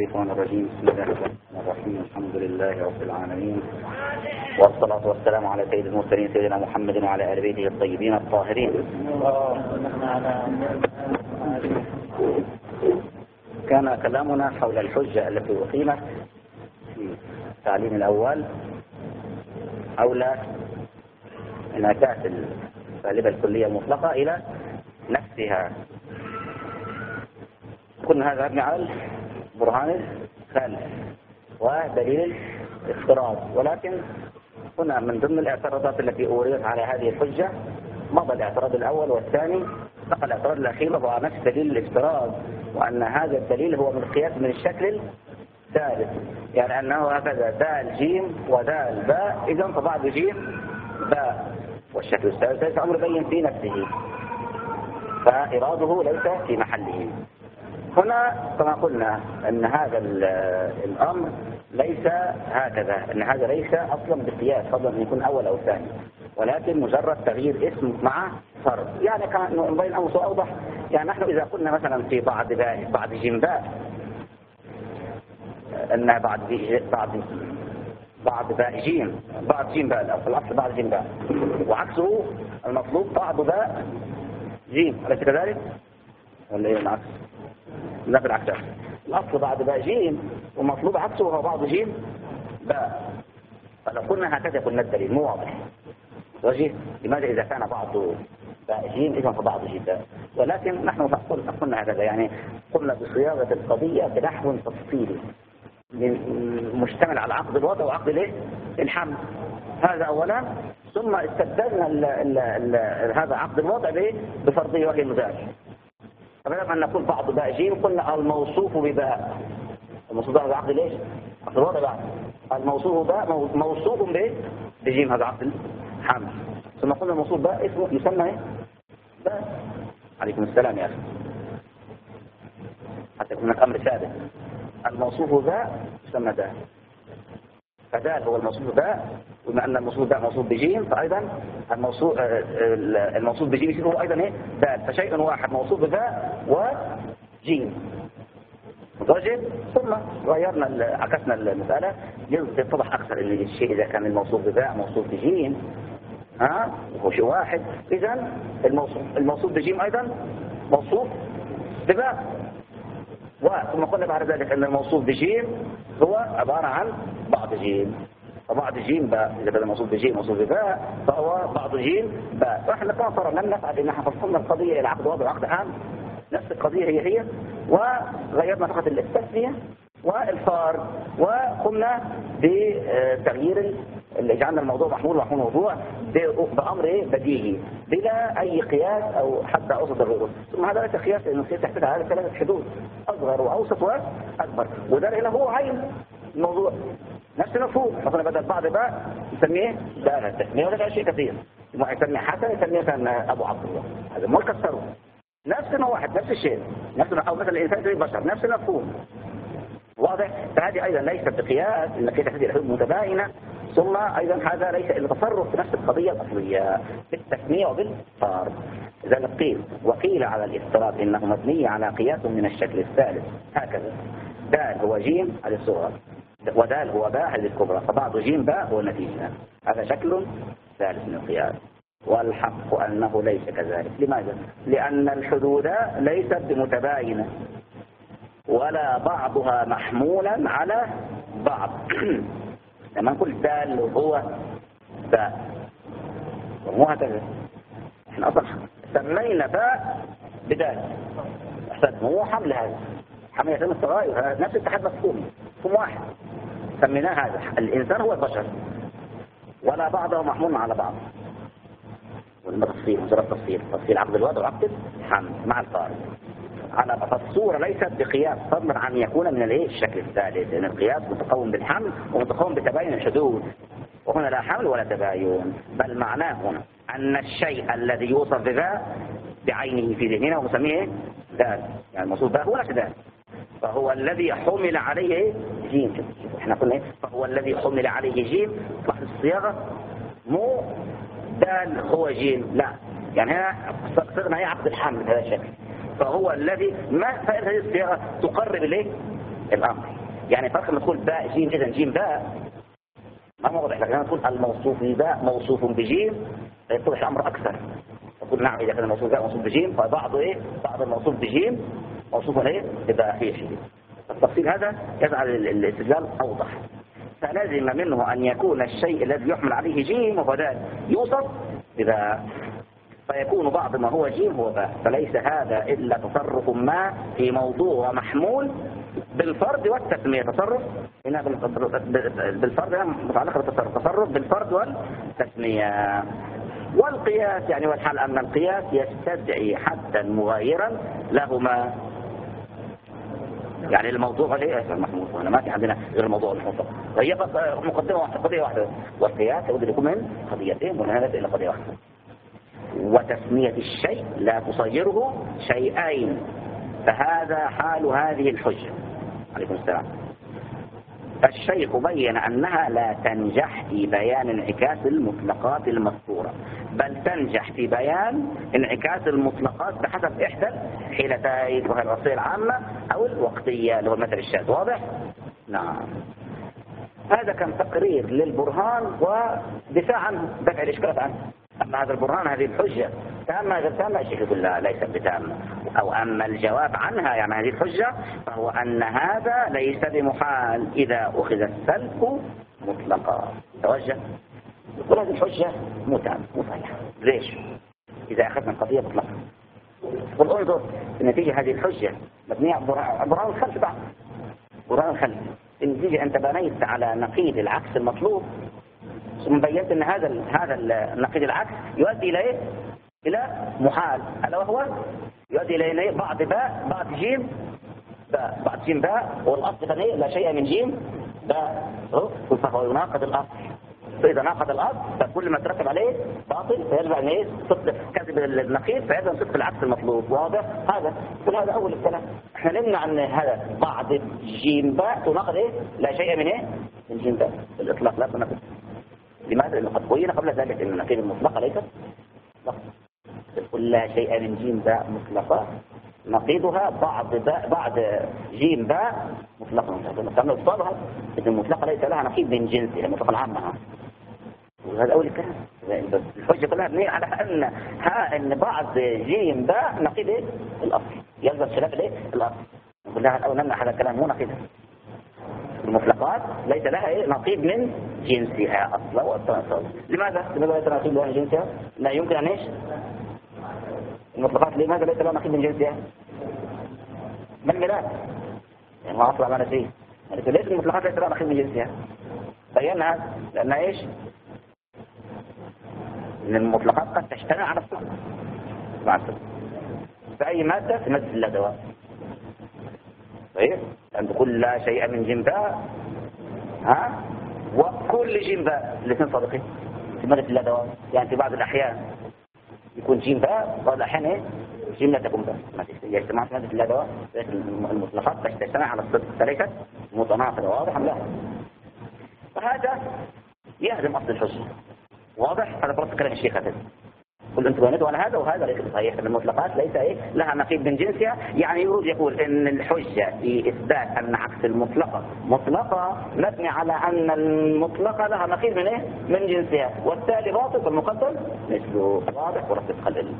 الشيطان الرجيم. بسم الله الرحمن الرحيم. الحمد لله رب العالمين، والصلاة والسلام على سيد المرسلين سيدنا محمد وعلى آل بيته الطيبين الطاهرين. كان كلامنا حول الحجة التي أقيمت في التعليم الأول حول انعكاس السالبة الكلية المطلقة إلى نفسها. كنا هذا مبني على برهان الخالف ودليل الافتراض، ولكن هنا من ضمن الاعتراضات التي أوردت على هذه الحجة مضى الاعتراض الأول والثاني، بقى الاعتراض الأخير وهو نفس دليل الافتراض، وأن هذا الدليل هو من قياس من الشكل الثالث، يعني أنه هكذا دال جيم ودال باء، إذا فبعض جيم باء، والشكل الثالث ليس أمر بين في نفسه، فإراده ليس في محله. هنا كما قلنا أن هذا الأمر ليس هكذا، أن هذا ليس أصلا بقياس فضلا أن يكون أول أو ثاني، ولكن مجرد تغيير اسم مع فرد. يعني كان نبين الأمر أوضح. يعني نحن إذا قلنا مثلا في بعض جيم باء أن بعض باء جيم، بعض جيم باء الأصل بعض جيم باء، وعكسه المطلوب بعض باء جيم، أليس كذلك؟ ولا إيه العكس؟ لا بالعكس، الأصل بعض باء جيم ومطلوب عكسه هو بعض جيم باء. فلو قلنا هكذا قلنا الدليل مو واضح وجه لماذا إذا كان بعض باء جيم إذا فبعض جيم باء، ولكن نحن قلنا هكذا، يعني قلنا بصياغة القضية بنحو تفصيلي مشتمل على عقد الوضع وعقد الحمل، هذا أولا، ثم استبدلنا هذا عقد الوضع بفرضية وهي المزاج. فبدل أن نقول بعض باء جيم قلنا الموصوف بباء، الموصوف بباء هذا عقد ليش؟ عقد الوضع بقى. الموصوف باء موصوف بجيم، هذا عقد الحمل. ثم قلنا الموصوف باء اسمه يسمى باء. عليكم السلام يا أخي، حتى يكون الأمر ثابت. الموصوف باء يسمى دال، فدال هو الموصوف باء، وبما أن الموصوف باء موصوف بجيم فأيضا الموصوف بجيم يصير هو أيضا دال، فشيء واحد موصوف بباء وجيم متوجه. ثم غيرنا عكسنا المسألة ليتضح أكثر الشيء إذا كان الموصوف بباء موصوف بجيم وهو شيء واحد، إذا الموصوف بجيم أيضا موصوف بباء. ثم قلنا بعد ذلك أن الموصوف بجيم هو عبارة عن بعض جيم، وبعض جيم باء، إذا بدأ موصوف بجيم موصوف بباء فهو بعض جيم باء. فإحنا كما صار لم نفعل إن احنا فصلنا القضية إلى عقد وضع وعقد عام، نفس القضية هي وغيرنا فقط التسمية والفارض، وقمنا بتغيير اللي جعلنا الموضوع محمول موضوع بأمر بديهي بلا أي قياس أو حتى أوسط الرؤوس. ثم هذا ليس قياس، لأنه يحتاج على ثلاثة حدود، أصغر وأوسط وأكبر، وده هنا هو عين الموضوع نفس المفهوم. مثلا بدل بعض باء يسميه دار التسمية، ولا شيء كثير، يسميه حسن يسميه كان أبو عبد الله، هذا ما كسره، نفس واحد نفس الشيء، نفس أو مثلا الإنسان زي البشر نفس المفهوم، واضح. فهذه أيضا ليست بقياس إنك تحديد الحدود متباينة. ثم أيضا هذا ليس إلا تصرف في نفس القضية الأصلية بالتسمية وبالفارض. إذا قيل وقيل على الافتراض إنه مبني على قياس من الشكل الثالث، هكذا دال هو جيم على الصغرى ودال هو باء على الكبرى، فبعض جيم باء هو النتيجة، هذا شكل ثالث من القياس. والحق أنه ليس كذلك. لماذا؟ لأن الحدود ليست بمتباينة ولا بعضها محمولا على بعض. لما نقول دال هو باء ومو هكذا، احنا اصلا سمينا باء بدال، هو حمل، هذا حمل يتم التغاير، نفس اتحاد مفهوم واحد، سميناه هذا الإنسان هو البشر، ولا بعضه محمول على بعض. والتفصيل مجرد تفصيل عقد الوضع وعقد الحمل مع الفارق على فالصورة ليست بقياس فضلا عن يكون من الشكل الثالث، لأن القياس متقوم بالحمل ومتقوم بتباين الحدود، وهنا لا حمل ولا تباين، بل معناه هنا أن الشيء الذي يوصف بذا بعينه في ذهننا ومسميه ذات، يعني الموصوف به هو ذات، فهو الذي حمل عليه جيم. احنا قلنا فهو الذي حمل عليه جيم، لاحظ الصياغة مو دال هو جيم، لا، يعني هنا صرنا هي عقد الحمل بهذا الشكل، فهو الذي ما فائدة هذه الصياغة تقرب إليه الأمر. يعني فرق لما تقول باء جيم إذا جيم باء ما واضح، لكن لما تقول الموصوف باء موصوف بجيم يتضح الأمر أكثر. تقول نعم إذا كان الموصوف باء موصوف بجيم فبعض بعض الموصوف بجيم موصوفا بباء فيه شيء. التفصيل هذا يجعل الاستدلال أوضح. فلازم منه أن يكون الشيء الذي يحمل عليه جيم وهو ذات يوصف بباء، فيكون بعض ما هو جيم هو باء. فليس هذا إلا تصرف ما في موضوع محمول بالفرد والتسمية. تصرف هنا بالفرد متعلقة بالتصرف، تصرف بالفرد والتسمية. والقياس يعني والحال أن القياس يستدعي حدا مغايرا لهما. يعني الموضوع ليه المحمول هنا ما في عندنا غير الموضوع المطلق، وهي مقدمة واحدة قضية واحدة، والقياس يقدر يكون من قضيتين ونهاية إلى قضية واحدة. وتسمية الشيء لا تصيره شيئين، فهذا حال هذه الحجة. عليكم السلام. فالشيخ بين أنها لا تنجح في بيان انعكاس المطلقات المذكورة، بل تنجح في بيان انعكاس المطلقات بحسب إحدى حيلتين، وهي الوصية العامة أو الوقتية اللي هو المثل الشاذ. واضح؟ نعم. هذا كان تقرير للبرهان ودفاع عنه، دفع الإشكالات عنه. أما هذا البرهان هذه الحجة تامة غير تامة، الشيخ يقول لا ليست بتامة. أو أما الجواب عنها يعني هذه الحجة فهو أن هذا ليس بمحال إذا أخذ السلب مطلقا. توجه يقول هذه الحجة مو تامة مو صحيحة. ليش؟ إذا أخذنا القضية مطلقا. قل انظر النتيجة هذه الحجة مبنية على برهان الخلف بعد. برهان الخلف النتيجة أنت بنيت على نقيض العكس المطلوب، ثم بينت ان هذا النقيض العكس يؤدي الى ايه؟ الى محال، الا وهو يؤدي الى ايه؟ بعض باء بعض جيم باء بعض جيم باء، والاصل كان ايه؟ لا شيء من جيم باء، فهو يناقض الاصل. فاذا ناقض الاصل فكل ما ترتب عليه باطل، فيجب ان ايه؟ صدق كذب النقيض، فيجب صدق العكس المطلوب. واضح هذا؟ هذا اول الكلام. احنا نمنع ان هذا بعض جيم باء تناقض ايه؟ لا شيء من ايه؟ من جيم باء الاطلاق لا تناقض. لماذا؟ لأنه قد بين قبل ذلك أن النقيض المطلقة ليست مطلقة. تقول لا شيء من جيم باء مطلقة نقيضها بعض جيم باء مطلقة. كما يصابها إن المطلقة ليس لها نقيض من جنسها المطلقة العامة. وهذا أول الكلام. الحجة كلها مبنية على أن بعض جيم باء نقيض الأصل، يلزم خلاف الأصل. نقول لها الأول نمنع هذا الكلام مو نقيضها. المطلقات ليس لها ايه؟ نقيض من جنسها اصلا والتناقض. لماذا ليس لها نقيض من جنسها؟ لا يمكن ان ايش؟ المطلقات لماذا ليس لها نقيض من جنسها؟ من ميلاد يعني ما اصلا ما نسيه. ليس المطلقات ليس لها نقيض من جنسها. بينها لانها ايش؟ ان المطلقات قد تجتمع على الصدق مع الصدق فاي ماده تمثل الادوات. طيب أن تقول لا شيء من جنباء وكل جنباء الاثنين صادقين في مادة الأدوات. يعني في بعض الأحيان يكون جنباء وبعض الأحيان إيه؟ جيم لا تكون باء. يجتمع في مادة الأدوات المطلقات تجتمع على الصدق فليست متناقضة. واضح أم لا؟ فهذا يهدم أصل الحجة. واضح؟ هذا فرص كلام الشيخ هذا. كل انتم بنيتوا على هذا وهذا ليس صحيح. المطلقات ليس ايه؟ لها نقيض من جنسها. يعني يريد يقول ان الحجة في اثبات ان عكس المطلقة مطلقة مبني على ان المطلقة لها نقيض من ايه؟ من جنسها، والتالي باطل فالمقدم مثله. واضح؟ ورتب خلل.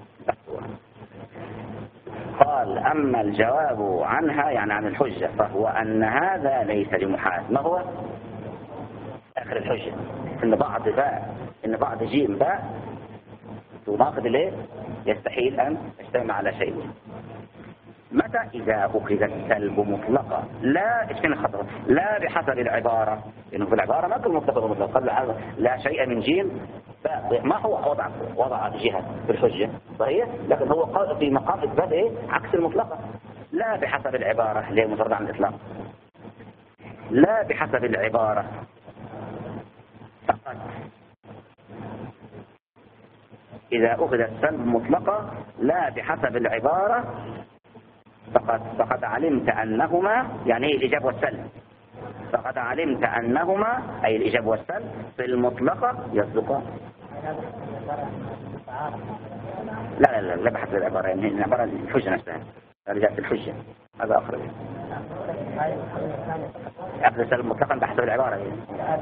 قال اما الجواب عنها يعني عن الحجة فهو ان هذا ليس بمحال. ما هو اخر الحجة؟ ان بعض جيم باء تناقض الايه؟ يستحيل ان تجتمع على شيء. متى؟ اذا اخذ السلب مطلقا لا اشكال خطر لا بحسب العباره، لانه في العباره ما كل مطلق مطلق قال لا شيء من جيم ما هو وضع جهه في الحجه صحيح، لكن هو قال في مقام اثبات ايه؟ عكس المطلقه. لا بحسب العباره اللي هي مجرد عن الاطلاق، لا بحسب العباره فقط. إذا أخذ السلب مطلقة لا بحسب العبارة فقد علمت أنهما يعني إيه الإجابة والسلب؟ فقد علمت أنهما أي الإجابة والسلب في المطلقة يصدقان. لا بحسب العبارة، يعني العبارة الحجة نفسها رجعت الحجة هذا آخر. أخذ السلب مطلقا بحسب العبارة هي.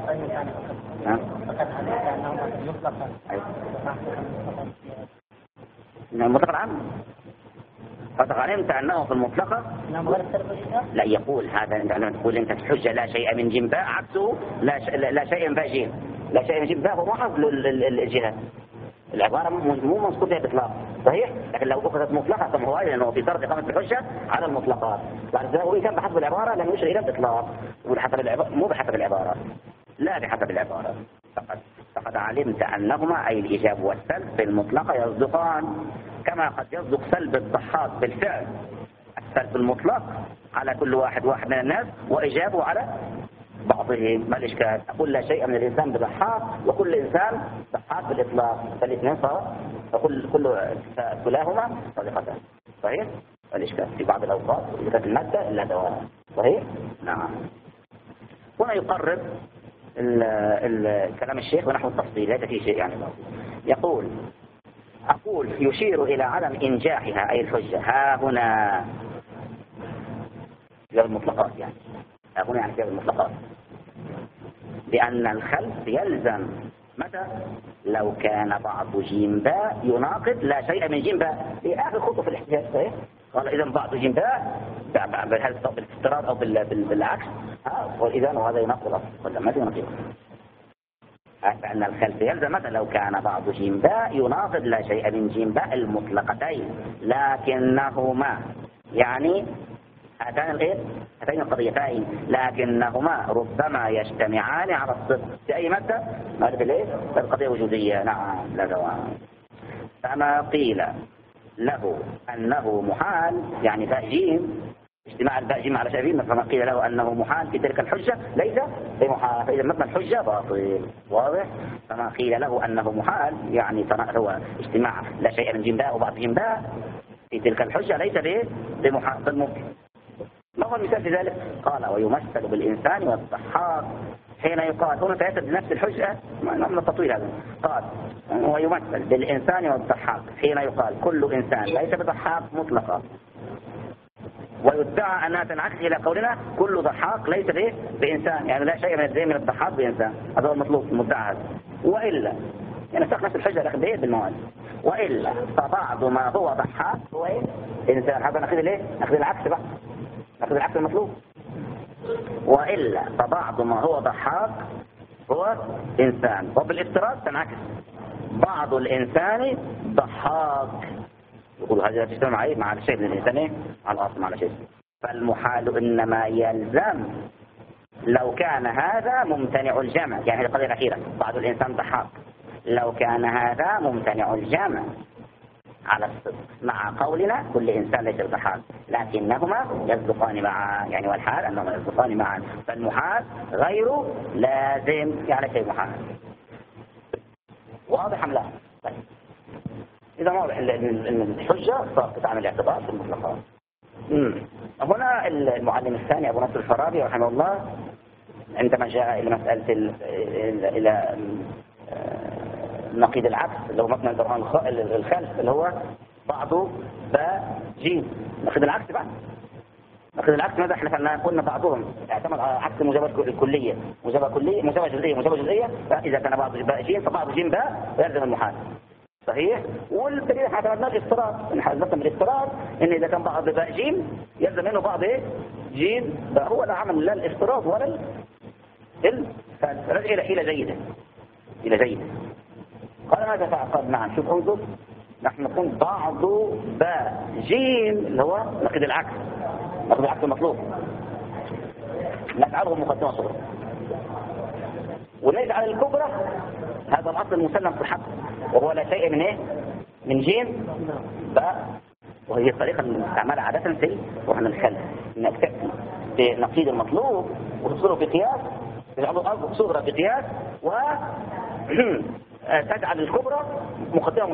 مطلقا عنه فقد علمت أنه في المطلقة لا يقول هذا عندما تقول أنت في الحجة لا شيء من جنباء عكسه لا شيء من باء جيم. لا شيء من جنباء هو محض الجهة العبارة مو مذكور فيها بإطلاق صحيح. لكن لو أخذت مطلقة فهو أيضا أنه في طرد إقامة الحجة على المطلقات. وإن كان بحسب العبارة لم يشر إلى الإطلاق مو بحسب العبارة لا بحسب العبارة فقد علمت أنهما أي الإيجاب والسلب في المطلقة يصدقان كما قد يصدق سلب الضحاك بالفعل السلب المطلق على كل واحد من الناس وإيجابه على بعضهم. ما الإشكال؟ أقول لا شيء من الإنسان بضحاك وكل إنسان ضحاك بالإطلاق فالاثنين صار كلاهما صادقتان صحيح؟ الإشكال في بعض الأوقات إذا كانت المادة إلا دوام صحيح؟ نعم. هنا يقرب كلام الشيخ ونحو التفصيل ليس فيه شيء يعني يقول يشير إلى عدم إنجاحها أي الحجة ها هنا في المطلقات يعني ها هنا يعني في المطلقات لأن الخلف يلزم متى لو كان بعض جيم باء يناقض لا شيء من جيم باء في آخر خطوة في الاحتجاج صحيح. قال إذا بعض جيم باء بالافتراض أو بالعكس وإذا وهذا يناقض الأصل ولا ما يناقض فأن الخلف يلزم متى لو كان بعض جيم باء يناقض لا شيء من جيم باء المطلقتين لكنهما يعني هاتين القضيتين لكنهما ربما يجتمعان على الصدق في أي مادة مادة الايه القضية وجودية نعم لا دوام. فما قيل له أنه محال يعني باء جيم اجتماع الباء جيم على شيء فما قيل له أنه محال في تلك الحجة ليس بمحال فإذا مثل الحجة باطل واضح. فما قيل له أنه محال يعني هو اجتماع لا شيء من جيم باء وبعض جيم باء في تلك الحجة ليس بمحال بالممكن. ما هو المثال في ذلك؟ قال ويمثل بالإنسان والضحاك حين يقال هنا تأتي بنفس الحجة من التطويل هذا قال ويمثل بالإنسان والضحاك حين يقال كل إنسان ليس بضحاك مطلقا ويدعى أنها تنعكس إلى قولنا كل ضحاك ليس بإنسان يعني لا شيء من الضحاك بإنسان هذا هو المطلوب المدعى هذا. وإلا يعني نفس الحجة لكن بالمواد وإلا فبعض ما هو ضحاك هو إنسان هذا نأخذ العكس بقى نأخذ العكس المطلوب. وإلا فبعض ما هو ضحاك هو إنسان وبالافتراض تنعكس بعض الإنسان ضحاك يقول هذا تجتمع مع الشيء من الإنسان على الأصل مع الشيء. فالمحال إنما يلزم لو كان هذا ممتنع الجمع يعني القضية الأخيرة بعض الإنسان ضحاك لو كان هذا ممتنع الجمع على الصدق مع قولنا كل إنسان ليس ضحاك لكنهما يصدقان معا يعني والحال أنهما يصدقان معا. فالمحال غير لازم يعني شيء محال واضح أم لا؟ طيب. إذا واضح أن الحجة صارت تعمل اعتبار في المطلقات. هنا المعلم الثاني أبو نصر الفارابي رحمه الله عندما جاء إلى مسألة إلى نقيض العكس اللي هو مثلا البرهان الخلف اللي هو بعضه باء جيم نقيض العكس بقى نقيض العكس ماذا احنا قلنا بعضهم اعتمد على عكس المجابة الكلية مجابة جزئية فإذا كان بعض باء جيم فبعض جيم باء يلزم المحال صحيح. والدليل احنا اعتمدنا الافتراض ان حضرتنا بالافتراض ان اذا كان بعض باء جيم يلزم منه بعض جيم هو لا عمل لا الافتراض ولا الى جيدة قال ماذا فعل نعم شوف انظر نحن نقول بعض باء جيم اللي هو نقيض العكس المطلوب نفعله مقدمة صغرى ونجعل الكبرى هذا الأصل المسلم في الحق وهو لا شيء من جيم باء وهي الطريقة المستعملة عادة في وهن الخلف انك تأتي بنقيض المطلوب وتصوره بقياس تجعله صغرى بقياس تجعل الكبرى مقدمة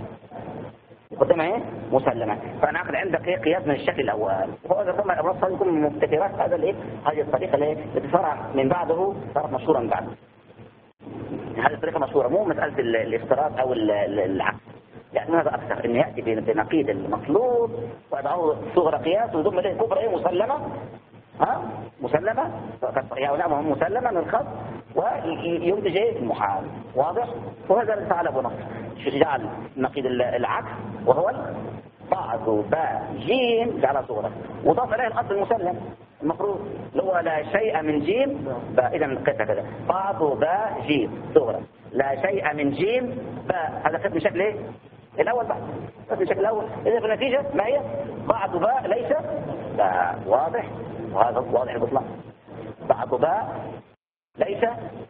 مسلمة فأنا أخذ عندك قياس من الشكل الأول وهو إذا كما الأمراض يكون من مبتكرات هذه الطريقة التي صار من بعده صارت مشهورة من بعده. هذه الطريقة مشهورة مو مسألة الافتراض أو العكس يعني هذا أكثر إنه يأتي بنقيض المطلوب ويضعه صغرى قياس ويضم إليه كبرى مسلمة مسلمة، هؤلاء هم مسلمة من الخط وينتج المحال. واضح؟ وهذا اللي فعل أبو نصر، جعل نقيض العكس وهو بعض باء جيم جعل صورة وضاف عليه الأصل المسلم المفروض لو لا شيء من جيم باء. إذا نقيتها كذا بعض باء جيم صورة لا شيء من جيم باء. هذا خد من شكل ايه الأول بعد خد من شكل الأول. إذا بالنتيجة ما هي بعض باء ليس باء. واضح؟ وهذا واضح البطلان. بعض باء ليس.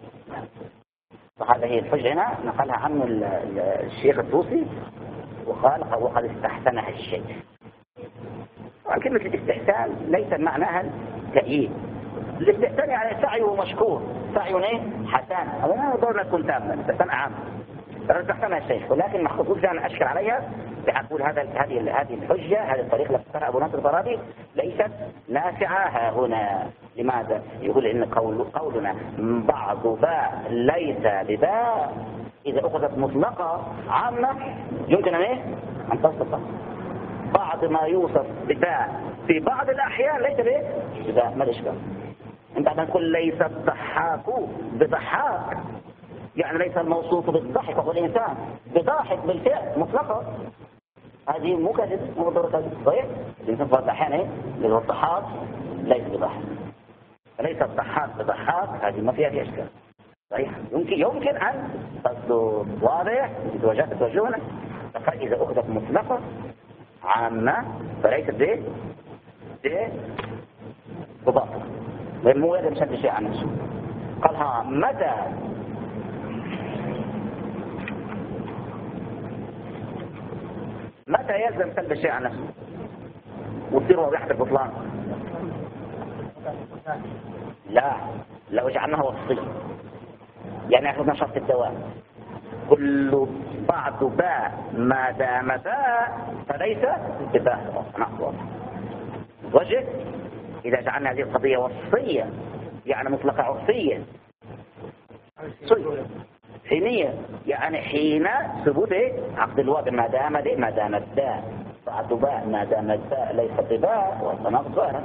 وهذا هي الحجة هنا نقلها عنه الشيخ الطوسي وقد استحسنها الشيخ. كلمة الاستحسان ليس معناها تأييد. الاستحسان يعني سعيه مشكور، سعيه ايه حسن. هذا ما دورنا تكون تامة، استحسان عام استحسنها الشيخ. ولكن محفوظ أنا أشكر عليها بأقول هذه الحجة، هذه الطريقة التي اختارها أبو نصر الفارابي ليست نافعة هنا. لماذا؟ يقول إن قولنا بعض باء ليس بباء إذا أخذت مطلقة عامة يمكن أن تصدق. بعض ما يوصف بباء في بعض الأحيان ليس بباء. ما الإشكال؟ أنت عندما تقول ليس الضحاك بضحاك يعني ليس الموصوف بالضحك وهو الإنسان بضاحك بالفعل مطلقة. هذه مو كذب مو ضرورة صحيح. الإنسان في بعض الأحيان اللي هو الضحاك ليس بضحك، فليس الضحاك بضحاك هذه ما فيها إشكال صحيح. يمكن أن تصدر. واضح؟ توجهنا. فإذا أخذت مطلقة عامة فليست بضافة مو يقدر يشد شيء عن نفسه. قالها متى يلزم سلب الشيء عن نفسه وتصير واضحة البطلان؟ لا، لو جعلناها وصفية يعني أخذنا شرط الدوام كل بعض باء ما دام باء فليس بباء. وجه إذا جعلنا هذه القضية وصفية يعني مطلقة عرفية حينية يعني حين ثبوت عقد الوضع ما دام الداء بعض باء ما دام الداء ليس بباء والتناقض ظاهرا.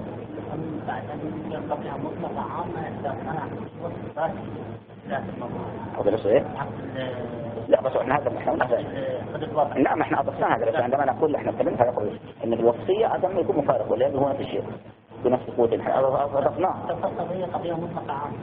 هذا ليش ايه؟ لا بس احنا هذا نعم احنا اضفنا هذا. بس عندما نقول احنا اتكلمنا هذا يقول ان الوصفيه عدم يكون مفارق ولكن هو نفس الشيء بنفس قوه اضفناه. قضيه مطلقه عامه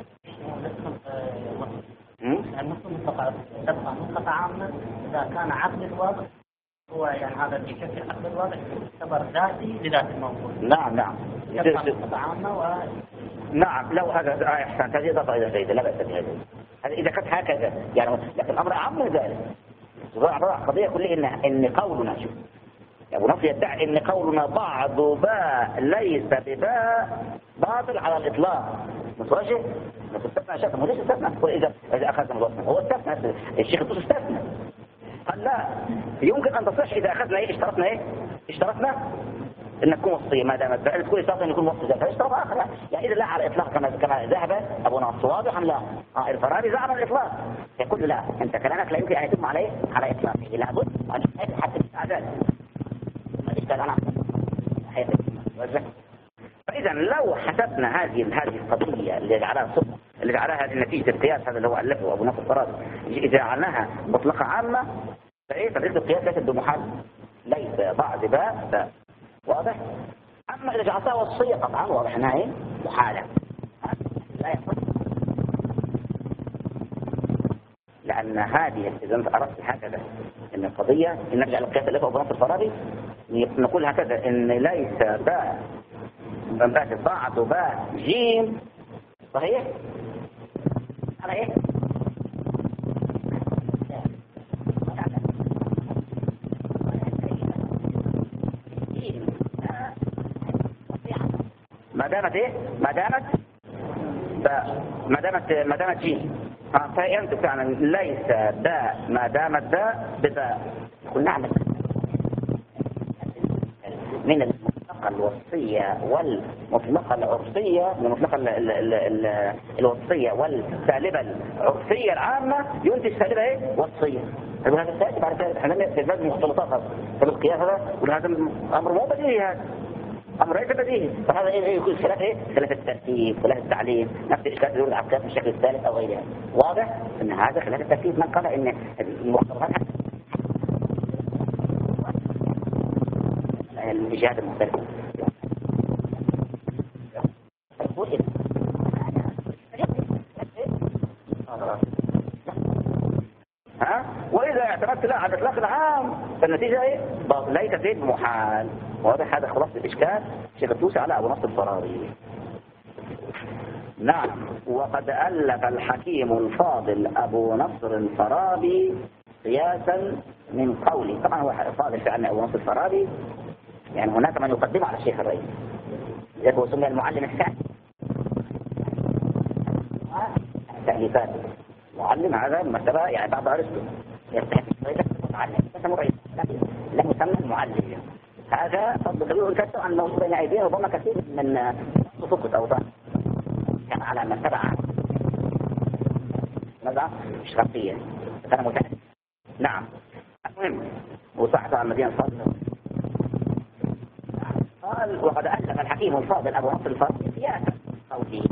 مطلقه عامه اذا كان عقد الوضع هو يعني هذا بشكل عقد الوضع يعتبر ذاتي لذات الموضوع. نعم مطلقه عامه نعم لو هذا احسن هذه اضافه الى جيده لا باس بهذا. اذا كانت هكذا يعني لكن الامر اعم من ذلك. قضيه كلها ان قولنا شوف ابو نصر يدعي ان قولنا بعض باء ليس بباء باطل على الاطلاق. متوجه استثنى شيء مو ليش استثنى اذا اخذنا الوصف هو استثنى الشيخ الطوسي استثنى قال لا يمكن ان تصح اذا اخذنا اشترطنا ان تكون وصفيه ما دامت باء تكون اشترط ان يكون وصف ذات اشتراط اخر يعني اذا لا على الاطلاق كما ذهب ابو نصر واضح ام لا؟ الفارابي زعم الاطلاق يقول لا انت كلامك لا يمكن ان يتم عليه على اطلاقه لابد ان حتى الاستعداد فاذا لو حسبنا هذه القضيه اللي جعلها هذه نتيجه القياس هذا اللي هو الفه ابو نصر الفارابي اذا جعلناها مطلقه عامه فطريقه القياس ليست بمحال ليس بعض باء واضح. اما اذا جعلتها وصفيه قطعا واضح انها محاله لا يصح لان هذه اذا انت اردت هكذا ان القضيه ان نرجع للقياس الفه ابو نصر الفارابي نقول هكذا ان ليس باء بعض باء جيم صحيح على ايه ما دامت جيم فأنت فعلا ليس باء ما دامت باء بباء. قلنا نعمل من المطلقة الوصفية والمطلقة العرفية من المطلقة الوصفية والسالبة العرفية العامة ينتج سالبة وصفية. هذا السالب بعد ذلك احنا نأتي لازم مختلطات في القياس هذا وهذا أمر مو بديهي هذا أمر ليس بديهي. فهذا يكون خلاف خلاف الترتيب، خلاف التعليم، نفس الإشكال يقول العقاد بالشكل الثالث أو غيرها. واضح أن هذا خلاف الترتيب. من قال إن المعتبرات الإجهاد المختلف وإذا اعتمدت لا على الإطلاق العام فالنتيجة ليست بمحال. واضح هذا خلاص الإشكال شيخ الطوسي على أبو نصر الفارابي. نعم. وقد ألف الحكيم الفاضل أبو نصر الفارابي قياسا من قولي. طبعا هو فاضل فعلا أبو نصر الفارابي، يعني هناك من يقدمه على الشيخ الرئيس، لذلك هو سمي المعلم الثاني. تأليفات معلم هذا مرتبة يعني بعد أرسطو يستحق معلم اسمه رئيس، لكن لم يسمى المعلم. هذا فضل كبير انكسر عن موجود بين أيدينا، ربما كثير من سقط أو ضعف كان على مرتبة ماذا إشرافية كان متعب. نعم. المهم وصحت على المدينة الفاضلة. قال وقد ألف الحكيم الفاضل أبو نصر الفارابي قياسا قولي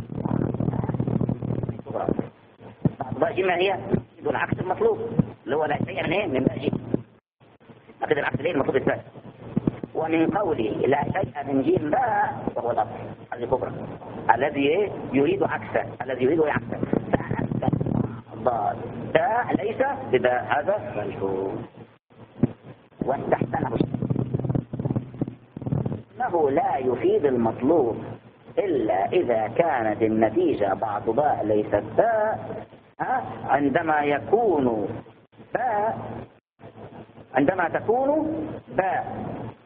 باقي ما هي دون عكس المطلوب اللي هو لا شيء من باقي أخذ العكس ليه المطلوب الثالث. ومن قولي لا شيء من جيم باء وهو الأصل هذه كبرى الذي يريد عكسه، الذي يريد عكسه ضاد باء ليس بباء، هذا ملحوظ. واستحسنه انه لا يفيد المطلوب إلا إذا كانت النتيجة بعض باء ليست باء عندما يكون باء، عندما تكون باء،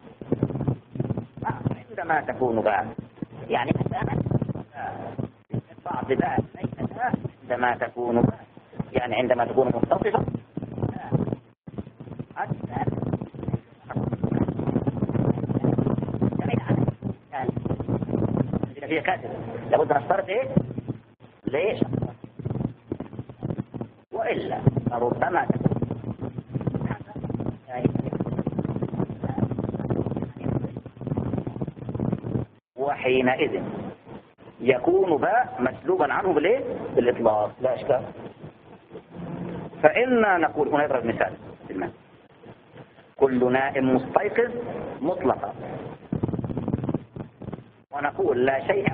عندما تكون باء يعني مثلا بعض باء ليس باء عندما تكون باء، يعني عندما تكون متصفة هي كاتبة لابد نشترط ايه ليش وإلا فربما وحينئذ يكون باء مسلوبا عنه بالايه بالإطلاق لا إشكال. فإنا نقول هنا نضرب مثال كل نائم مستيقظ مطلقا، ونقول لا شيء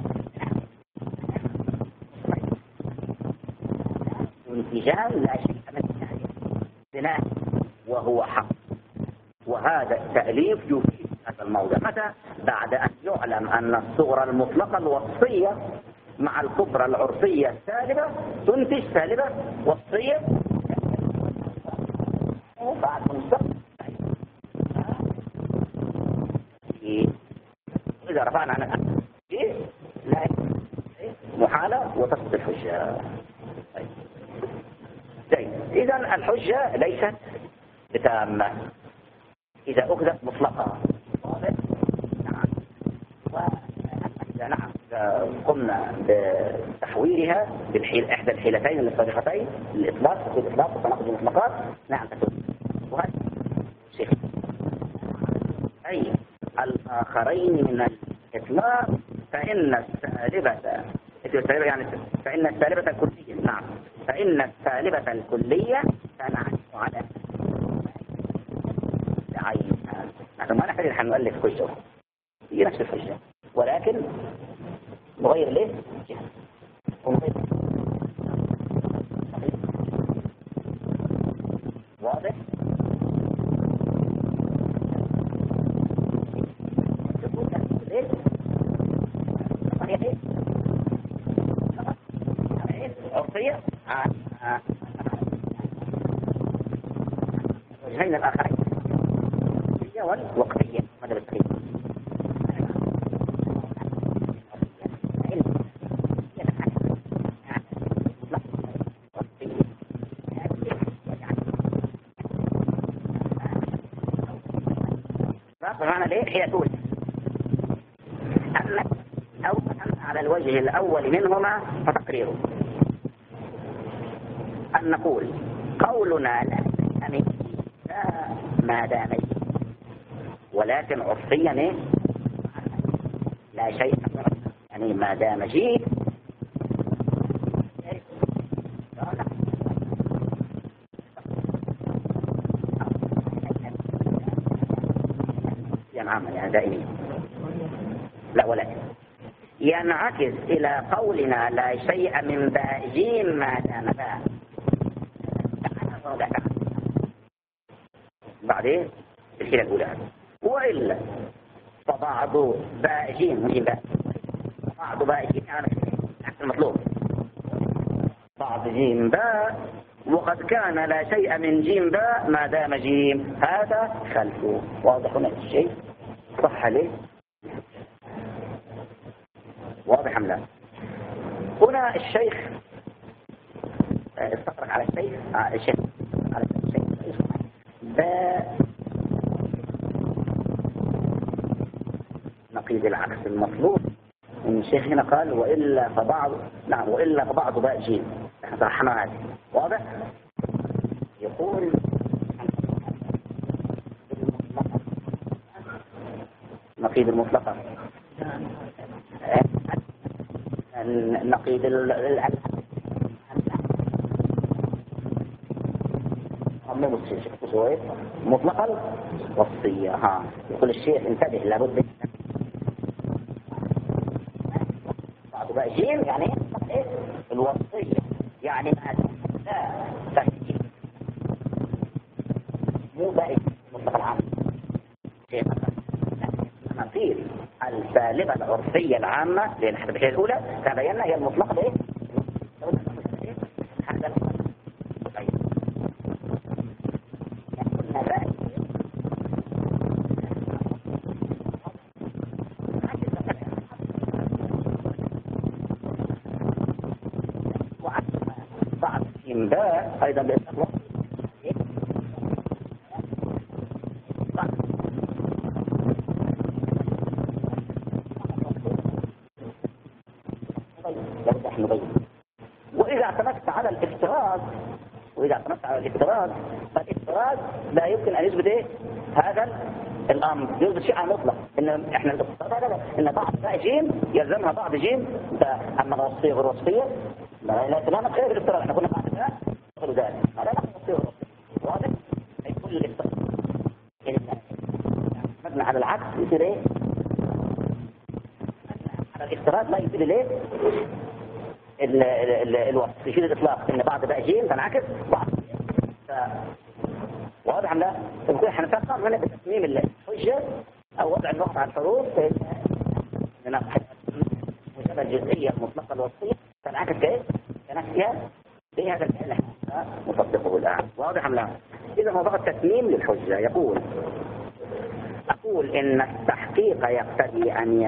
انتجال لا شيء من بناء وهو حق. وهذا التأليف يفيد هذا الموضع متى؟ بعد أن يعلم أن الصغرى المطلقة الوصفية مع الكبرى العرفية السالبة تنتج سالبة وصفية بعد مستقبل. إذا رفعنا عن الأمر لا محالة وتسقط الحجة. إذا الحجة ليست بتامة إذا أخذت مطلقة. نعم قمنا بتحويلها إحدى الحيلتين السابقتين الإطلاق والإطلاق وتناقض المطلقات نعم تكون. وهذا شيخ أي الآخرين من الإطلاق فإن السالبة يعني فإن السالبة الكلية نعم فإن السالبة الكلية تنعكس على عينها. نحن ما نحتاج أن نؤلف حجة هي نفس الحجة ولكن نغير ليه جهة ونغير واضح. عرفية وجهين الآخرين الوقتية والوقتية ماذا بالتقييم بمعنى ليه هي تقول أو على الوجه الأول منهما فتقريره أن نقول قولنا لا أمين ما دامي ولكن عرفيا لا شيء يعني ما دام جيم يعني دائمية. لا ولكن ينعكس إلى قولنا لا شيء من باء جيم ما دام باء. بعدين الحيلة الأولى وإلا فبعض باء جيم باء بعض باء جيم يعني عكس المطلوب بعض جيم باء وقد كان لا شيء من جيم باء ما دام جيم هذا خلفه. واضح هنا الشيء صح ليه؟ واضح أم لا؟ هنا الشيخ استطرق على الشيخ على الشيخ باء نقيض العكس المطلوب. الشيخ هنا قال وإلا فبعض نعم وإلا فبعض باء جيم احنا طرحنا هذه. واضح؟ يقول نقيض المطلقة نقيض مطلقا وصية. ها يقول الشيخ انتبه لابد بعض بقى جيم يعني ايه الوصية يعني لا تهديد مو بقى مطلق العام شيء نقيض السالبة العرفية العامة للحدثية الأولى تبيننا هي المطلقة بإيه؟ هذا بعض الإنباء أيضا بإطلاق وإذا اعتمدت على الافتراض فالافتراض لا يمكن أن يثبت إيه؟ هذا الأمر يثبت شيء مطلق إن إحنا الافتراض إن بعض جيم يلزمها بعض جيم أما الوصفية غير وصفية لا نتخيل الافتراض إحنا كنا بعض غير ذلك هذا نحن وصفية غير وصفية. واضح؟ أي كل الافتراض مبنى على العكس يصير إيه؟ على الافتراض لا يصير ليه؟ الوصف يشيل الإطلاق إن بعض بقى جيم تنعكس بعض واضح لا تقول احنا فقط هنا بتصميم الحجة أو وضع النقطة على الحروف لنا مجرد الجزئية المطلقة الوصفية تنعكس كيف؟ تنعكسها بهذا الفعل مطبقه الآن. واضح لا؟ إذا موضوع التسميم للحجة أقول إن التحقيق يقتضي أن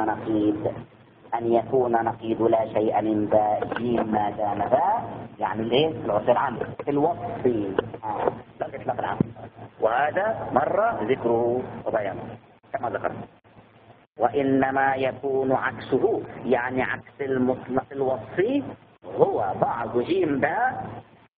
يكون نقيض لا شيء من باء جيم ما دام باء يعني الايه العرف العام الوصفي لا الاطلاق العام وهذا مرة ذكره وبيانه كما ذكرت. وإنما يكون عكسه يعني عكس المطلق الوصفي هو بعض جيم باء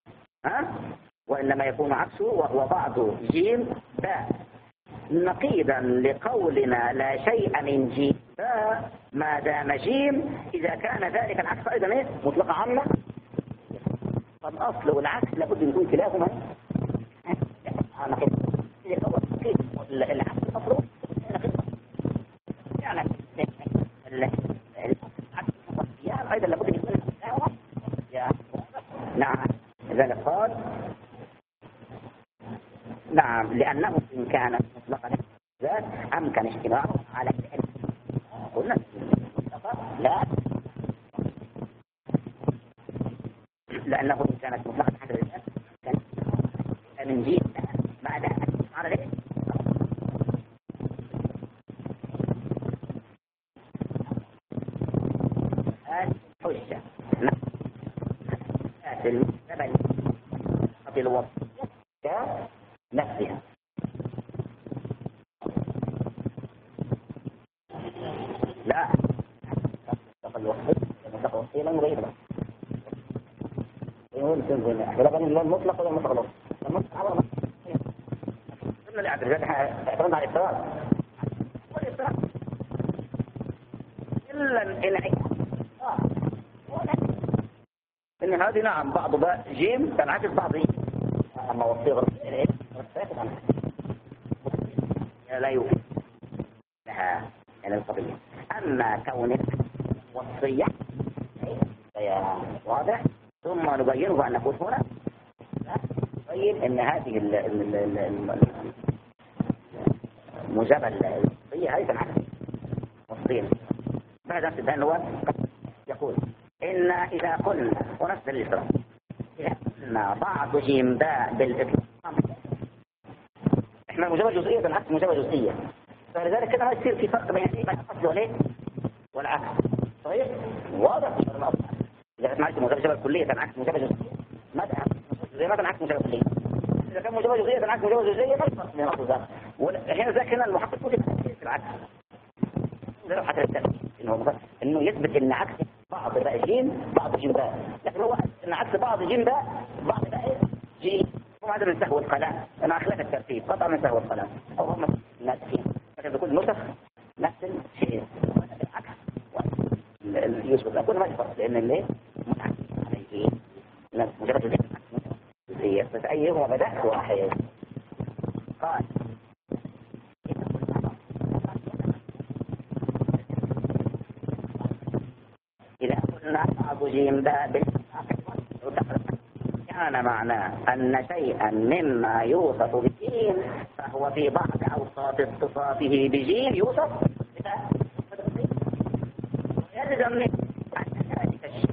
وإنما يكون عكسه وهو بعض جيم باء نقيضا لقولنا لا شيء من جيم باء ما دام جيم إذا كان ذلك العكس أيضا إيه؟ مطلقة عامة. فالأصل والعكس لابد أن يكون كلاهما العكس المطلوب يعني العكس أيضا لابد أن يكون نعم لذلك قال نعم لأنه إن كانت مطلقة ذات أمكن اجتماعه على فعل قلنا لا لأنه إن كانت مطلقة حسب الذات كانت من جيد بعد أن على ذلك هذه حجة المستبل في الوصف نفسها لا المطلق الوصفية لن يغيرها احنا بني المطلق ولا المطلق الوصفي المطلق على قلنا الاعتراض على الافتراض كلا إن هذه نعم بعض باء جيم تنعكس بعض أما والصيغة لا يوجد لها القضية. أما كون وصية واضح ثم نبينه أن نقول هنا نبين أن هذه المجابة الوصية هذه تنعكس وصية. بعد نفس الدين هو يقول إن إذا قلنا ونفس الإسلام إذا قلنا بعض جيم باء بالإطلاق إحنا مجابة جزئية تنعكس مجابة جزئية، فلذلك كده ما يصير في فرق بين الأصل وليه والعكس. صحيح؟ واضح إذا كانت معك مجابة كلية تنعكس مجابة جزئية ما تنعكس مجابة كلية. إذا كان مجابة جزئية تنعكس مجابة جزئية ما يفرق بين الأصل ذات. وهنا ذاك هنا المحقق يقول في العكس زي حتى التأكيد إنه يثبت إن عكس بعض باء جيم بعض جيم باء، لكن هو إن عكس بعض جيم باء بعض باء جيم. هو هذا من سهو القلم، أنا أخلاف الترتيب قطع من سهو القلم أو هم ناسخين، لكن بكل نسخ نفس الشيء بالعكس يثبت أقول ما يفرق لأن اللي متعكس عليه مجرد زي بس أيهما بدأ واحد. قال إذا قلنا بعض جيم باء كان معناه أن شيئا مما يوصف بجيم فهو في بعض أوصاف اتصافه بجيم يوصف ويلزم منه أن ذلك الشيء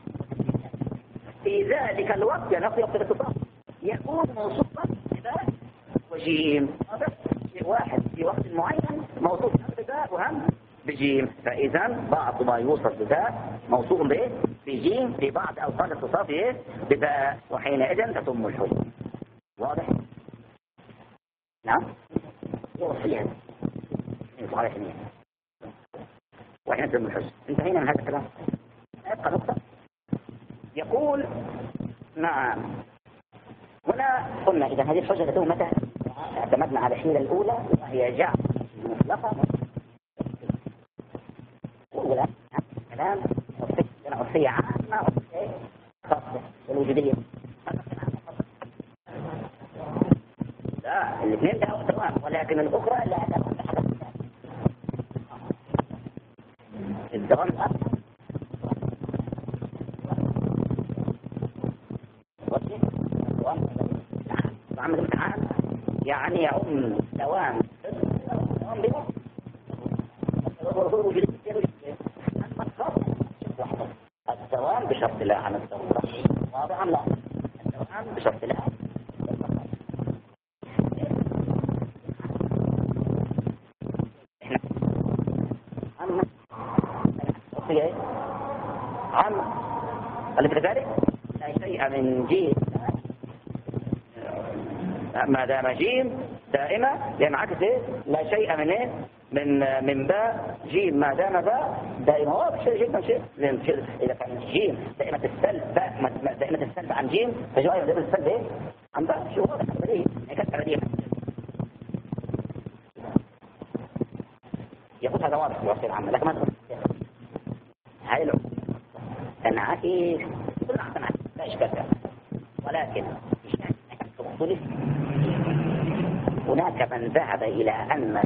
في ذلك الوقت يعني وقت الاتصاف يكون موصوفا بباء وجيم. واحد في وقت معين موصوف بباء وهم بجيم، فإذا بعض ما يوصف بباء موصوف به بجيم في بعض أوقات اتصافه بباء وحينئذ تتم الحجة. واضح؟ نعم؟ وصيا صحيح وحين تتم الحجة. انتهينا من هذا الكلام. يبقى نقطة يقول نعم هنا قلنا إذا هذه الحجة تتم متى اعتمدنا على الحيلة الأولى وهي جعل المطلقة ولا كلام وصية عامة وصية خاصة والوجودية. لا الاثنين تمام ولكن الأخرى لا تكون بحدث الدوام عمل الامتحان يعني يعم دوام بها الدوام بشرط لا عن الضرورة. واضح لا الدوام بشرط لا احنا عم اللي في ذلك لا شيء من جيم ما دام جيم دائمة ينعكس لا شيء من ايه من باء جيم ما دام باء دائما. هو شيء جدا شيء اذا كان جيم دائمة السلب باء دائمة السلب عن جيم فجوائر دائمة السلب ايه عن باء شو هذا بديهي كسر بديهي. يقول هذا واضح في الوصية العامة لكن ما تقول هاي له تنعكس كلها تنعكس لا اشكال فيها ولكن هناك من ذهب إلى أن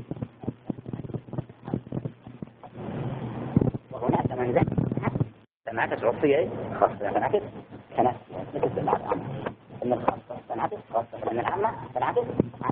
وهناك من ذهب تنعكس عرفية خاصة تنعكس كنفس مثل العامة إن الخاصة تنعكس خاصة وإن العامة تنعكس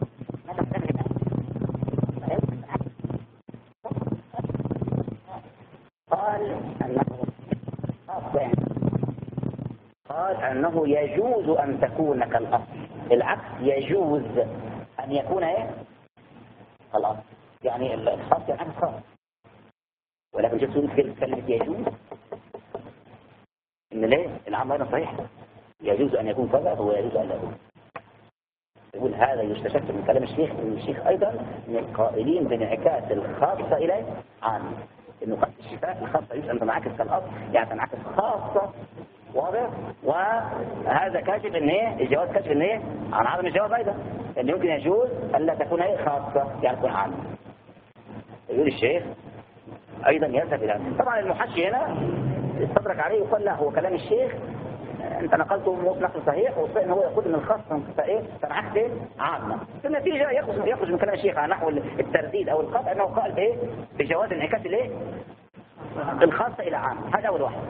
قال أنه يجوز أن تكون كالأصل. العكس يجوز أن يكون إيه الأصل يعني الخاص يعني خاص ولكن جسون في كلمة يجوز إن ليه العام هنا صحيح يجوز أن يكون كذا هو يجوز أن لا يكون. يقول هذا يستشف من كلام الشيخ أيضا من القائلين بانعكاس الخاصة إلى عام إنه قد الشفاء الخاصة يجوز أن تنعكس كالأصل يعني تنعكس خاصة. واضح وهذا كاشف ان ايه الجواز كاشف ان ايه عن عدم الجواز ايضا ان يمكن يجوز الا تكون ايه خاصه يعني تكون عامه. يقول الشيخ أيضا يذهب إلى طبعا المحشي هنا استدرك عليه وقال لا هو كلام الشيخ أنت نقلته نقل صحيح وصحيح أنه هو يقول أن الخاص تنعكس عامة. في النتيجة يخرج من كلام الشيخ على نحو الترديد أو القطع أنه قال بإيه بجواز انعكاس الإيه الخاصة إلى عام. هذا أول واحد.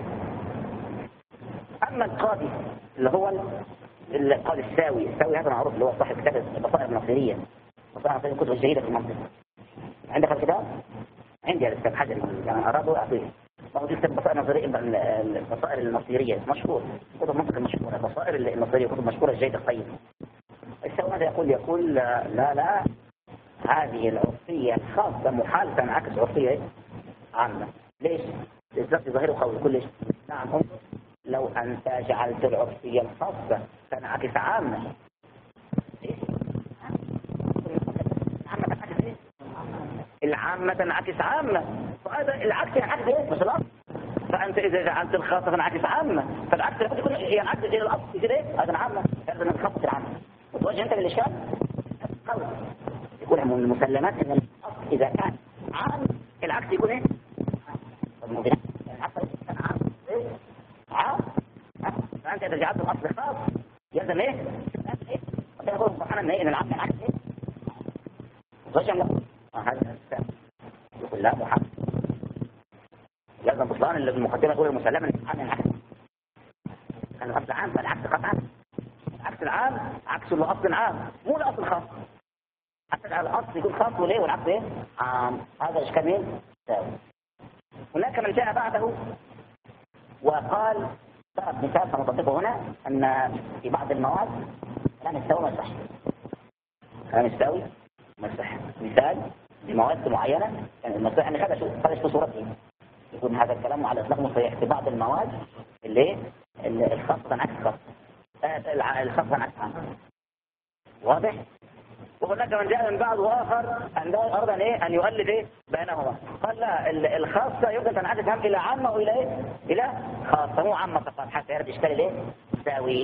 أما القاضي اللي هو القاضي الساوي هذا معروف اللي هو صاحب كتاب البصائر النصيرية. بصائر النصيرية الكتب الجيدة في المنطقة. عندك الكتاب؟ عندي هذا الكتاب حجري يعني أرادوا أعطيه. موجود كتاب البصائر النصيرية مشهور كتب منطقة مشهورة البصائر النصيرية كتب مشهورة جيدة طيبة. الساوي ماذا يقول لا هذه العرفية الخاصة محال تنعكس عرفية عامة. ليش؟ بالذات ظاهر قول كل شيء. نعم لو أنت جعلت العرفية الخاصة تنعكس عامة العامة تنعكس عامة فهذا العكس ينعكس ايه مش الأصل. فأنت إذا جعلت الخاصة تنعكس عامة فالعكس يكون ينعكس إلى الأصل يصير ايه هذا عامة هذا من خاصة العامة. وتوجه أنت للإشكال قول يقول من المسلمات أن الأصل إذا كان عام العكس يكون ايه فأنت إذا جعلت الأصل خاص يلزم إيه؟ وده يقول سبحانه إن العقل العكس إيه؟ وجه له هذا يقول لا محال لازم بطلان اللي المقدمة تقول المسلمة إن العقل العكس كان الأصل عام فالعكس قطعا العكس العام عكس الأصل عام مو الأصل خاص حتى على الأصل يكون خاص وليه والعكس إيه؟ عام. هذا إشكال مين؟ ساوي. هناك من جاء بعده وقال ضرب مثال سنطبقه هنا أن في بعض المواد كلام الساوي مسح كلام الساوي مسح مثال بمواد معينة كان المسح يعني هذا شو صورته يكون هذا الكلام على إطلاق صحيح في بعض المواد اللي الخاصة عكس خاص الخاصة عكس عام واضح. وهناك من جاء من بعض آخر أراد أن يؤلف إيه بينهما قال لا الخاصة يمكن تنعكس هم إلى عامة وإلى إيه إلى خاصة مو عامة فقط حتى يرد إشكال إيه تساوي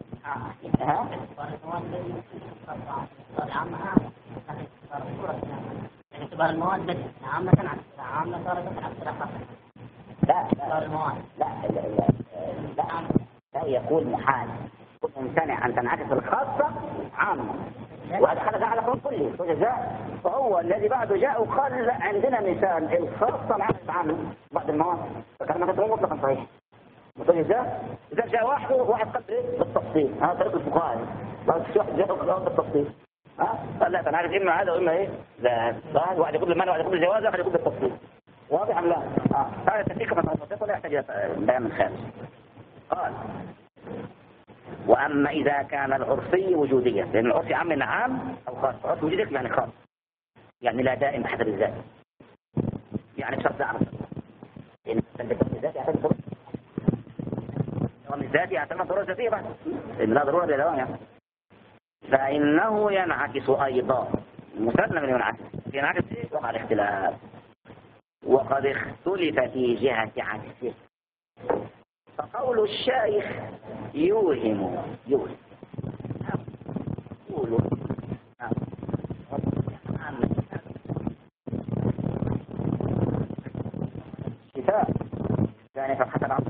اعتبار المواد بس عامة عامة صارت عكس خاصة. لا يقول محال ممتنع أن تنعكس الخاصة عامة وهذا خلق على قول كله وجزاء. فهو الذي بعده جاء وقال عندنا مثال الخاصة معكس عامة بعض المواد فكان مثلا مطلقا صحيح وجزاء. إذا جاء واحد قدر بالتفصيل هذا طريق الفقهاء بعد واحد جاء بالتفصيل قال لا تنعكس إما هذا وإما إيه لا واحد يقول المنع واحد يقول الجواز واحد يقول بالتفصيل واضح أم لا. هذا التفصيل كما تفصيل ولا يحتاج بيان من خارج. قال وأما إذا كان العرفي وجوديا لأن العرفي عام أو خاص عرف وجودي يعني خاص يعني لا دائم بحسب الذات يعني بشرط دعم لأن الذات يعتمد ضرورة الذات يعتمد ضرورة ذاتية بعد لأن لا ضرورة للدوام يعني. فإنه ينعكس أيضا مسلم ينعكس وقع الاختلاف وقد اختلف في جهة عكسه. فقول الشيخ يوهم يقول شفاء يعني فحتى العصر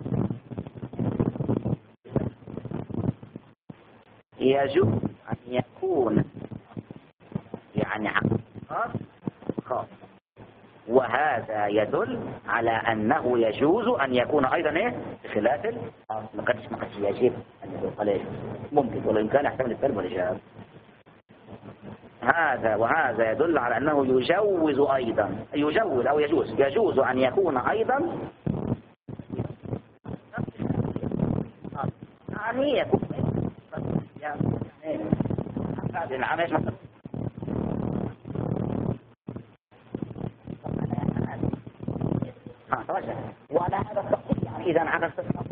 يجوز أن يكون يعني خاص وهذا يدل على أنه يجوز أن يكون أيضا إيه بخلاف ما قدش يجب أن يكون قليل ممكن ولو كان يحتمل السلب والإجابة. وهذا يدل على أنه يجوز أيضا يجوز أو يجوز أن يكون أيضا يعني يكون هذه العام ايش مثلا وعلى هذا التقسيم يعني إذا انعكس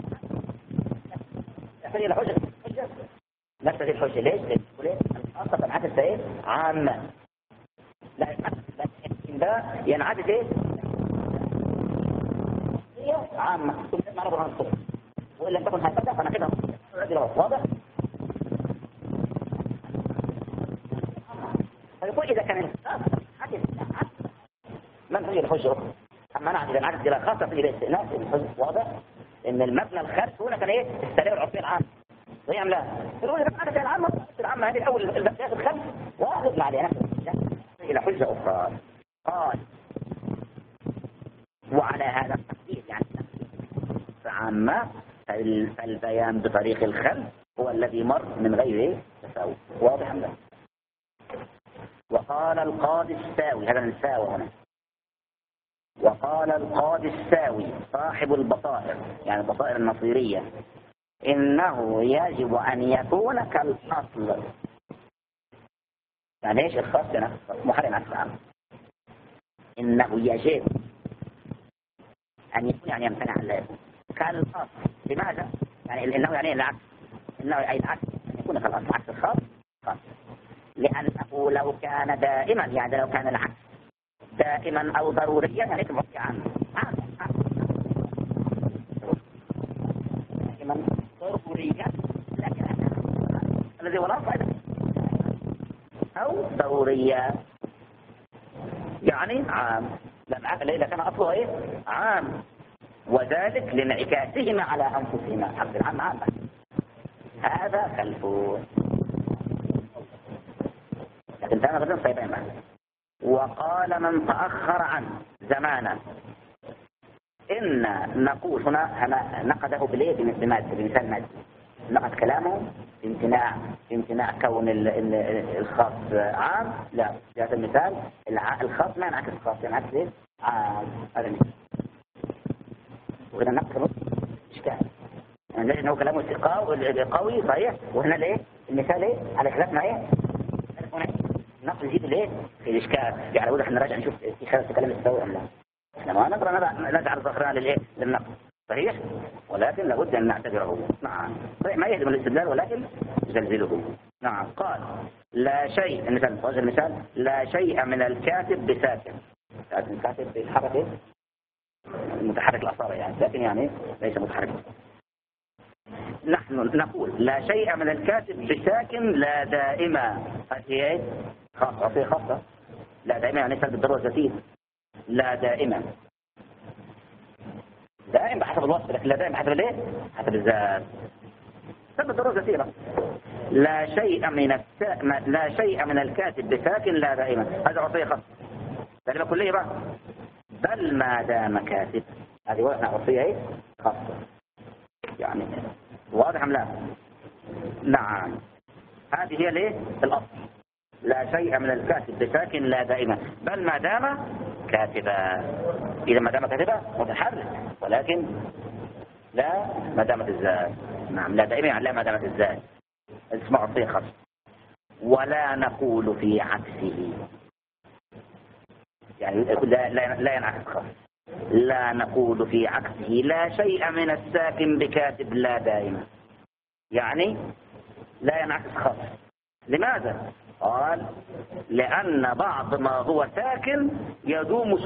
يحتاج إلى حجة نفس الحجة ليش؟ لأن الخاصة تنعكس إيه؟ عامة لا ده ينعكس إيه؟ هي عامة ثم معنى برهان الصبح وإن لم تكن هكذا فنحكمها واضح؟ فيقول إذا كان الخاصة عكس من هي الحجة أخرى أما أنا إذا عدت إلى خاصة إلى استئناف واضح إن المبنى الخارج هنا كان إيه السريع العرفي العام زي أم لا؟ تقول لي عدت العامة هذه الأول البدايات الخمس وأخذ عليها إلى حجة أخرى. قال وعلى هذا التقدير يعني عامة فالبيان بطريق الخلف هو الذي مر من غير تساوي واضح أم لا؟ وقال القاضي الساوي هذا الساوي هنا وقال القاضي الساوي صاحب البصائر يعني البصائر النصيرية إنه يجب أن يكون كالأصل. يعني إيش الخاص هنا محرم عكس العام. إنه يجب أن يكون يعني يمتنع عن لا يكون كالأصل. لماذا؟ يعني إنه يعني العكس إنه أي العكس أن يكون كالأصل عكس الخاص خاص لأنه لو كان دائما يعني لو كان العكس دائما أو ضروريا يعني يكون عام دائما ضروريا لكن الذي هو الأصل أو ضروريا يعني عام إذا كان أصله إيه عام وذلك لانعكاسهما على أنفسهما حق العام عام هذا خلفه لكن كان غدا صيبين معه. وقال من تأخر عنه زمانا إن نقول هنا نقده بليه بمثال مادي نقد كلامه في امتناع كون الخاص عام لا في هذا المثال الخاص ما ينعكس الخاص ينعكس ايه عام هذا المثال وهنا نقد اشكال يعني انه كلامه قوي صحيح وهنا ليه المثال ايه على خلاف ما ايه نقل يجيب ليه في الاشكال يعني اقول احنا نراجع نشوف في خلال الكلام السوي ام لا احنا ما نقدر نجعل ظهرنا للايه للنقل صحيح ولكن لابد ان نعتبره نعم صحيح ما يهدم الاستدلال ولكن يزلزله نعم. قال لا شيء المثال لا شيء من الكاتب بساكن الكاتب بالحركه متحرك الاصابع يعني ساكن يعني ليس متحرك. نحن نقول لا شيء من الكاتب بساكن لا دائما هذه خاصة لا دائما يعني سلب الضرورة الذاتية لا دائما دائم بحسب الوصف لكن لا دائم بحسب الايه حسب الذات سلب الضرورة الذاتية لا شيء من الكاتب بساكن لا دائما هذا عرفية خاصة كلمة كلية بقى بل ما دام كاتب هذه وقتنا عرفية ايه خاصة يعني واضح ام لا نعم هذه هي ليه الاصل لا شيء من الكاتب بساكن لا دائما بل ما دام كاتبا اذا ما دام كاتبا متحرك ولكن لا ما دامت الذات نعم لا دائما يعني لا ما دامت الذات اسمع عرفية خاصة. ولا نقول في عكسه يعني لا ينعكس خاص لا نقول في عكسه لا شيء من الساكن بكاتب لا دائما يعني لا ينعكس خاص. لماذا؟ قال لأن بعض ما هو ساكن يدوم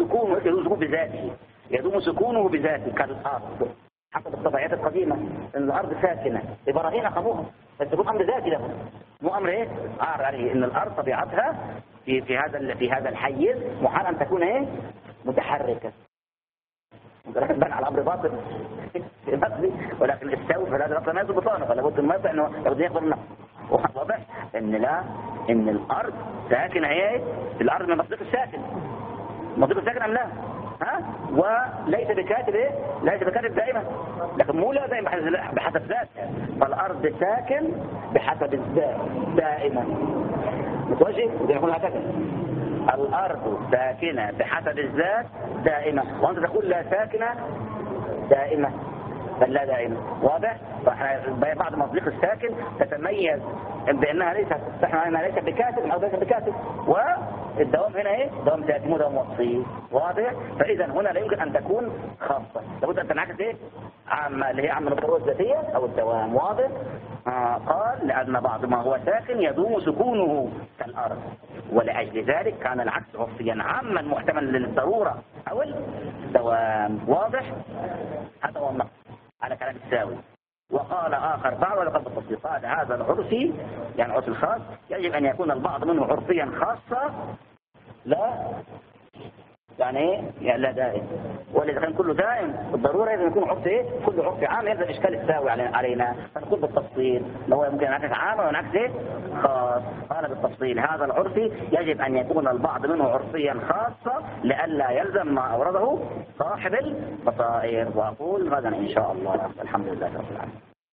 سكونه بذاته كالأرض حسب الطبيعات القديمة ان الأرض ساكنة إبراهيم أخذوها بس يكون أمر ذاتي له مو أمر ايه عار عليه ان الأرض طبيعتها في هذا الحيز محال أن تكون ايه متحركة بل على أمر باطل ولكن السوي فهذا الأصل ما يضبط بطانه فلابد ما انه لابد يقبل النقص واضح ان لا ان الأرض ساكنة هي الأرض من مصدر الساكن أم لا وليس بكاتب ايه ليس بكاتب دائما لكن مو لا دائما بحسب ذاتها فالأرض ساكن بحسب الذات دائما متوجه ويقول هكذا الأرض ساكنة بحسب الذات دائما وأنت تقول لا ساكنة دائما بل لا دائما واضح بعض مصدق الساكن تتميز بأنها ليست بكاتب أو ليست بكاتب والدوام هنا ايه دوام ذاتي مو دوام وصفي واضح فإذا هنا لا يمكن أن تكون خاصة لابد أن تنعكس ايه عامة اللي هي عامة الضرورة الذاتية أو الدوام واضح قال لأن بعض ما هو ساكن يدوم سكونه كالأرض ولأجل ذلك كان العكس عرفيا عاما محتملا للضرورة أو الدوام واضح هذا هو النقص على كلام الساوي. وقال آخر بعض ولقد بالتفصيل قال هذا العرفي يعني عرف الخاص يجب أن يكون البعض منه عرفيا خاصة لا يعني ايه؟ يعني لا دائم. ولا اذا كان كله دائم بالضروره لازم يكون عرف ايه؟ كله عرف عام يلزم اشكال التساوي علينا، فنقول بالتفصيل لو هو ممكن ينعكس عام وينعكس ايه؟ خاص. قال بالتفصيل هذا العرفي يجب ان يكون البعض منه عرفيا خاصا لئلا يلزم ما اورده صاحب البصائر. واقول غدا ان شاء الله. الحمد لله رب العالمين.